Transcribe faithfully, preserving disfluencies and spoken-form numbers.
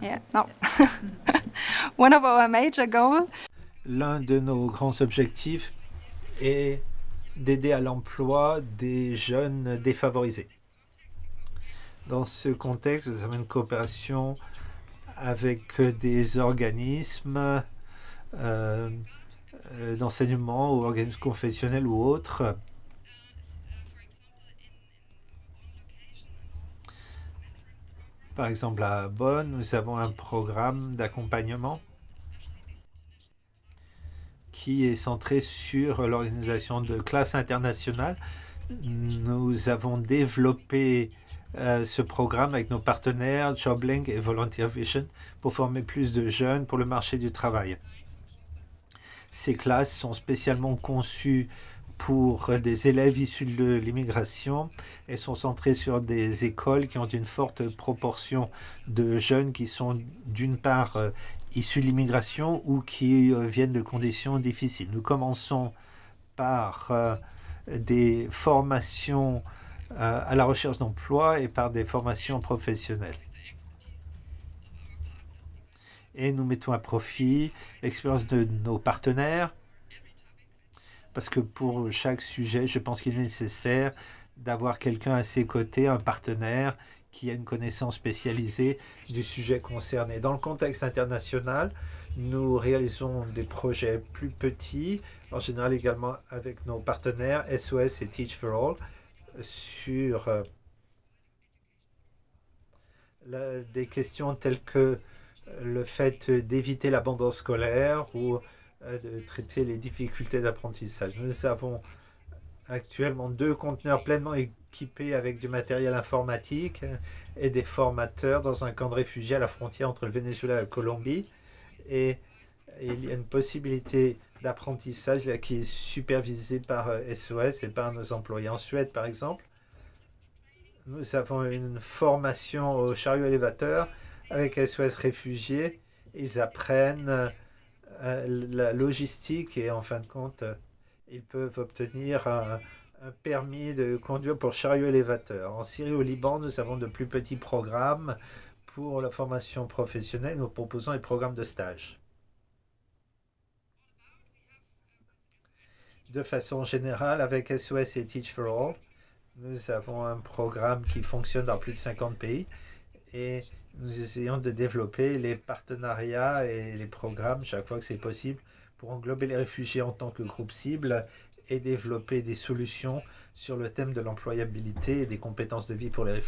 Yeah, no. One of our major goals. L'un de nos grands objectifs est d'aider à l'emploi des jeunes défavorisés. Dans ce contexte, nous avons une coopération avec des organismes euh, d'enseignement ou organismes confessionnels ou autres. Par exemple, à Bonn, nous avons un programme d'accompagnement qui est centré sur l'organisation de classes internationales. Nous avons développé euh, ce programme avec nos partenaires JobLink et Volunteer Vision pour former plus de jeunes pour le marché du travail. Ces classes sont spécialement conçues pour des élèves issus de l'immigration et sont centrées sur des écoles qui ont une forte proportion de jeunes qui sont d'une part euh, issus de l'immigration ou qui euh, viennent de conditions difficiles. Nous commençons par euh, des formations euh, à la recherche d'emploi et par des formations professionnelles. Et nous mettons à profit l'expérience de nos partenaires parce que pour chaque sujet, je pense qu'il est nécessaire d'avoir quelqu'un à ses côtés, un partenaire qui a une connaissance spécialisée du sujet concerné. Dans le contexte international, nous réalisons des projets plus petits, en général également avec nos partenaires S O S et Teach for All, sur euh, la, des questions telles que le fait d'éviter l'abandon scolaire ou euh, de traiter les difficultés d'apprentissage. Nous avons actuellement deux conteneurs pleinement équipés avec du matériel informatique et des formateurs dans un camp de réfugiés à la frontière entre le Venezuela et la Colombie. Et il y a une possibilité d'apprentissage là, qui est supervisée par S O S et par nos employés. En Suède, par exemple, nous avons une formation au chariot élévateur avec S O S réfugiés. Ils apprennent euh, la logistique et en fin de compte, euh, ils peuvent obtenir un, un permis de conduire pour chariot élévateur. En Syrie ou au Liban, nous avons de plus petits programmes pour la formation professionnelle. Nous proposons des programmes de stage. De façon générale, avec S O S et Teach for All, nous avons un programme qui fonctionne dans plus de cinquante pays et nous essayons de développer les partenariats et les programmes chaque fois que c'est possible pour englober les réfugiés en tant que groupe cible et développer des solutions sur le thème de l'employabilité et des compétences de vie pour les réfugiés.